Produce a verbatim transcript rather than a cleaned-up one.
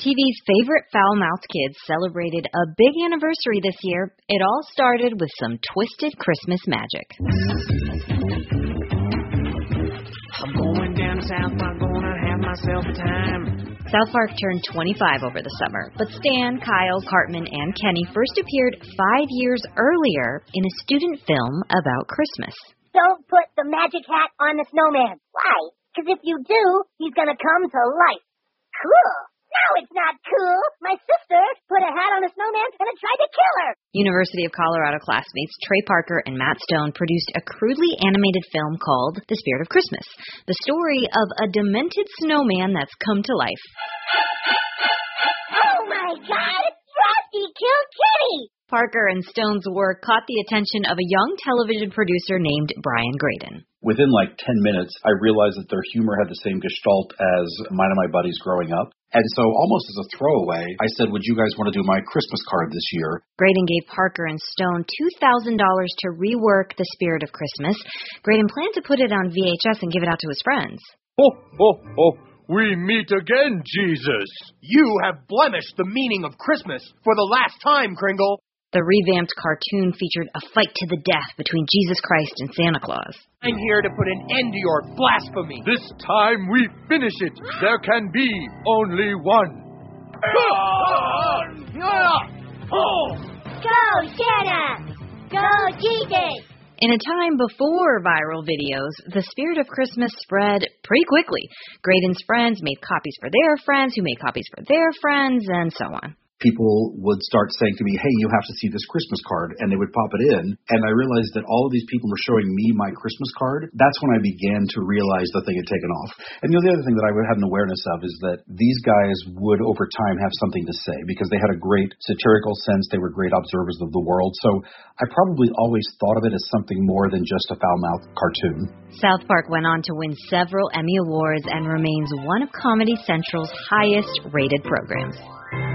T V's favorite foul-mouthed kids celebrated a big anniversary this year. It all started with some twisted Christmas magic. I'm going down south, I'm gonna have myself a time. South Park turned twenty-five over the summer, but Stan, Kyle, Cartman, and Kenny first appeared five years earlier in a student film about Christmas. Don't put the magic hat on the snowman. Why? Because if you do, he's gonna come to life. Cool. No, it's not cool. My sister put a hat on a snowman and it tried to kill her. University of Colorado classmates Trey Parker and Matt Stone produced a crudely animated film called The Spirit of Christmas, the story of a demented snowman that's come to life. Oh my God! Frosty killed Kitty! Parker and Stone's work caught the attention of a young television producer named Brian Graydon. Within like ten minutes, I realized that their humor had the same gestalt as mine and my buddies growing up. And so almost as a throwaway, I said, would you guys want to do my Christmas card this year? Graydon gave Parker and Stone two thousand dollars to rework The Spirit of Christmas. Graydon planned to put it on V H S and give it out to his friends. Oh, oh, oh, we meet again, Jesus. You have blemished the meaning of Christmas for the last time, Kringle. The revamped cartoon featured a fight to the death between Jesus Christ and Santa Claus. I'm here to put an end to your blasphemy. This time we finish it. There can be only one. Go, Santa! Go, Jesus! In a time before viral videos, The Spirit of Christmas spread pretty quickly. Graydon's friends made copies for their friends, who made copies for their friends, and so on. People would start saying to me, hey, you have to see this Christmas card, and they would pop it in, and I realized that all of these people were showing me my Christmas card. That's when I began to realize the thing had taken off. And you know, the other thing that I had an awareness of is that these guys would, over time, have something to say, because they had a great satirical sense. They were great observers of the world, so I probably always thought of it as something more than just a foul-mouthed cartoon. South Park went on to win several Emmy Awards and remains one of Comedy Central's highest-rated programs.